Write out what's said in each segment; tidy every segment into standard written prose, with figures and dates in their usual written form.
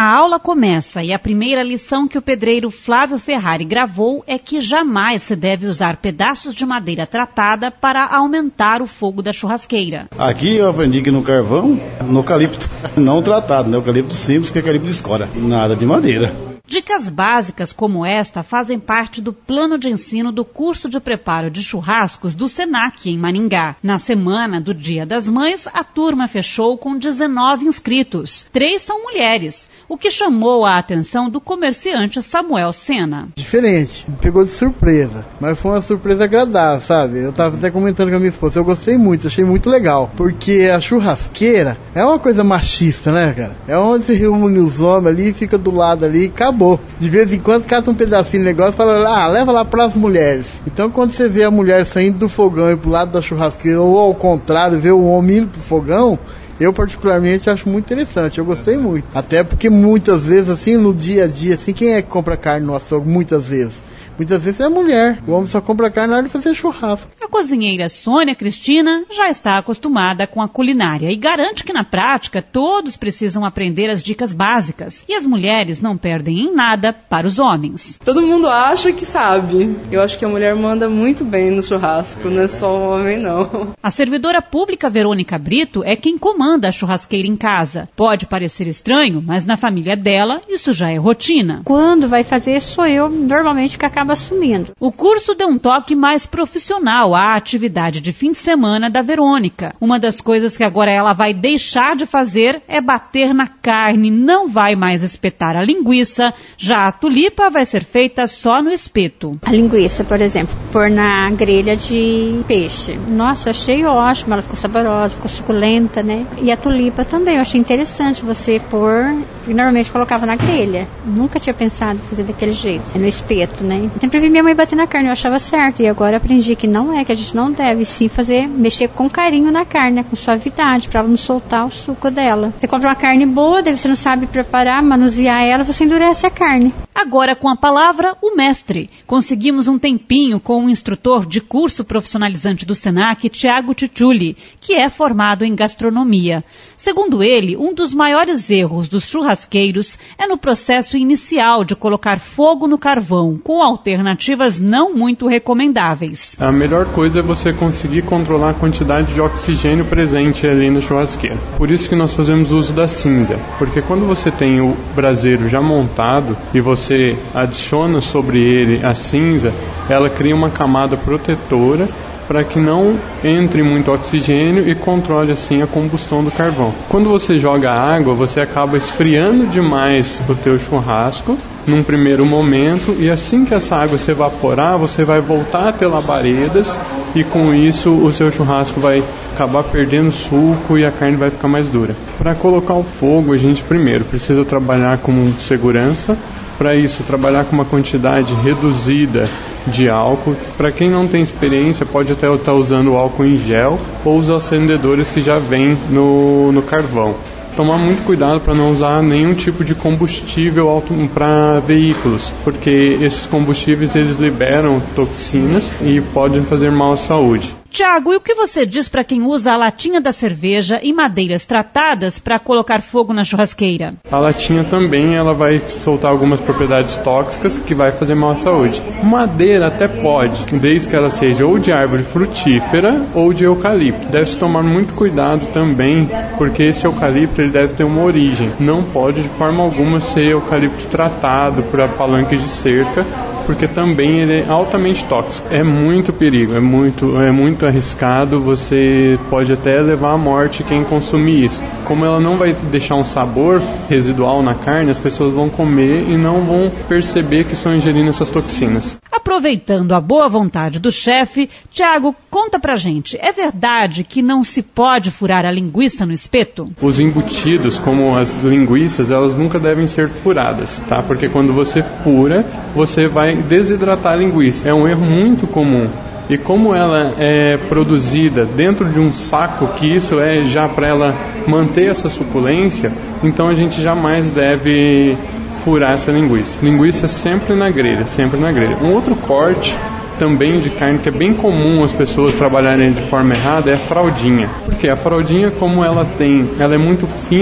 A aula começa e a primeira lição que o pedreiro Flávio Ferrari gravou é que jamais se deve usar pedaços de madeira tratada para aumentar o fogo da churrasqueira. Aqui eu aprendi que no carvão, no eucalipto, não tratado, né? Eucalipto simples, que é eucalipto de escora, nada de madeira. Dicas básicas como esta fazem parte do plano de ensino do curso de preparo de churrascos do Senac, em Maringá. Na semana do Dia das Mães, a turma fechou com 19 inscritos. 3 são mulheres, o que chamou a atenção do comerciante Samuel Sena. Diferente, me pegou de surpresa, mas foi uma surpresa agradável, sabe? Eu estava até comentando com a minha esposa, eu gostei muito, achei muito legal, porque a churrasqueira é uma coisa machista, né, cara? É onde se reúne os homens ali, fica do lado ali, acabou. De vez em quando cata um pedacinho de negócio e fala, leva lá para as mulheres. Então quando você vê a mulher saindo do fogão e pro lado da churrasqueira, ou ao contrário, vê o homem indo pro fogão, eu particularmente acho muito interessante, eu gostei muito. Até porque muitas vezes, assim, no dia a dia, assim, quem é que compra carne no açougue? Muitas vezes é a mulher. O homem só compra carne na hora de fazer churrasco. A cozinheira Sônia Cristina já está acostumada com a culinária e garante que na prática todos precisam aprender as dicas básicas. E as mulheres não perdem em nada para os homens. Todo mundo acha que sabe. Eu acho que a mulher manda muito bem no churrasco, não é só o homem não. A servidora pública Verônica Brito é quem comanda a churrasqueira em casa. Pode parecer estranho, mas na família dela isso já é rotina. Quando vai fazer sou eu normalmente que acaba assumindo. O curso deu um toque mais profissional à atividade de fim de semana da Verônica. Uma das coisas que agora ela vai deixar de fazer é bater na carne, não vai mais espetar a linguiça, já a tulipa vai ser feita só no espeto. A linguiça, por exemplo, pôr na grelha de peixe. Nossa, achei ótimo, ela ficou saborosa, ficou suculenta, né? E a tulipa também, eu achei interessante você pôr, porque normalmente colocava na grelha. Nunca tinha pensado em fazer daquele jeito, no espeto, né? Sempre vi minha mãe bater na carne, eu achava certo. E agora aprendi que não é, que a gente não deve sim mexer com carinho na carne, né, com suavidade, para ela não soltar o suco dela. Você compra uma carne boa, daí você não sabe preparar, manusear ela, você endurece a carne. Agora com a palavra, o mestre. Conseguimos um tempinho com o instrutor de curso profissionalizante do Senac, Tiago Tchutchuli, que é formado em gastronomia. Segundo ele, um dos maiores erros dos churrasqueiros é no processo inicial de colocar fogo no carvão, com alternativas não muito recomendáveis. A melhor coisa é você conseguir controlar a quantidade de oxigênio presente ali na churrasqueira. Por isso que nós fazemos uso da cinza, porque quando você tem o braseiro já montado e você adiciona sobre ele a cinza, ela cria uma camada protetora para que não entre muito oxigênio e controle assim a combustão do carvão. Quando você joga água, você acaba esfriando demais o teu churrasco num primeiro momento, e assim que essa água se evaporar, você vai voltar a ter labaredas e com isso o seu churrasco vai acabar perdendo suco e a carne vai ficar mais dura. Para colocar o fogo, a gente primeiro precisa trabalhar com segurança. Para isso, trabalhar com uma quantidade reduzida de álcool. Para quem não tem experiência, pode até estar usando o álcool em gel ou os acendedores que já vêm no carvão. Tomar muito cuidado para não usar nenhum tipo de combustível para veículos, porque esses combustíveis eles liberam toxinas e podem fazer mal à saúde. Tiago, e o que você diz para quem usa a latinha da cerveja e madeiras tratadas para colocar fogo na churrasqueira? A latinha também ela vai soltar algumas propriedades tóxicas que vai fazer mal à saúde. Madeira até pode, desde que ela seja ou de árvore frutífera ou de eucalipto. Deve-se tomar muito cuidado também, porque esse eucalipto ele deve ter uma origem. Não pode de forma alguma ser eucalipto tratado por palanques de cerca, porque também ele é altamente tóxico. É muito perigo, é muito arriscado, você pode até levar à morte quem consumir isso. Como ela não vai deixar um sabor residual na carne, as pessoas vão comer e não vão perceber que estão ingerindo essas toxinas. Aproveitando a boa vontade do chefe, Tiago, conta pra gente, é verdade que não se pode furar a linguiça no espeto? Os embutidos, como as linguiças, elas nunca devem ser furadas, tá? Porque quando você fura, você vai desidratar a linguiça. É um erro muito comum. E como ela é produzida dentro de um saco, que isso é já para ela manter essa suculência, então a gente jamais deve furar essa linguiça. Linguiça sempre na grelha, sempre na grelha. Um outro corte também de carne que é bem comum as pessoas trabalharem de forma errada é a fraldinha. Porque a fraldinha, como ela é muito fina,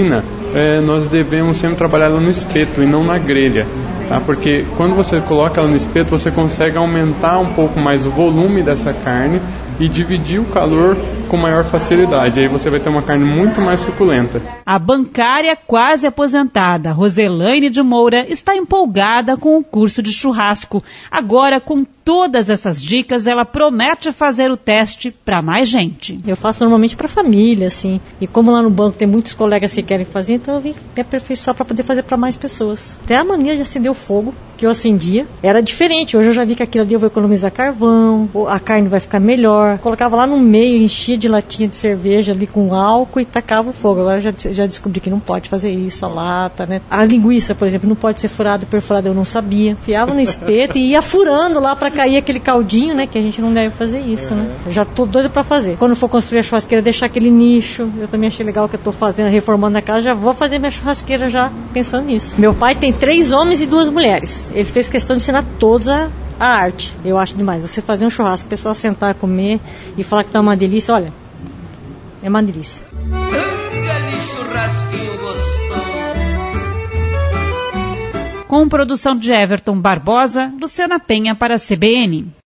nós devemos sempre trabalhar ela no espeto e não na grelha. Tá? Porque quando você coloca ela no espeto, você consegue aumentar um pouco mais o volume dessa carne e dividir o calor com maior facilidade. Aí você vai ter uma carne muito mais suculenta. A bancária quase aposentada, Roselaine de Moura, está empolgada com o curso de churrasco. Agora, com todas essas dicas, ela promete fazer o teste para mais gente. Eu faço normalmente para família, assim. E como lá no banco tem muitos colegas que querem fazer, então eu vim me aperfeiçoar para poder fazer para mais pessoas. Até a maneira de acender o fogo que eu acendia era diferente. Hoje eu já vi que aquilo ali eu vou economizar carvão, a carne vai ficar melhor. Colocava lá no meio, enchia de latinha de cerveja ali com álcool e tacava o fogo. Agora eu já descobri que não pode fazer isso, a lata, né? A linguiça, por exemplo, não pode ser furada, perfurada, eu não sabia. Enfiava no espeto e ia furando lá para cair aquele caldinho, né? Que a gente não deve fazer isso, né? Eu já tô doida para fazer. Quando for construir a churrasqueira, deixar aquele nicho. Eu também achei legal que eu tô fazendo, reformando a casa, já vou fazer minha churrasqueira já pensando nisso. Meu pai tem 3 homens e 2 mulheres. Ele fez questão de ensinar todos a arte. Eu acho demais. Você fazer um churrasco, o pessoal sentar, comer e falar que tá uma delícia, olha, é uma delícia. Com produção de Everton Barbosa, Luciana Penha para a CBN.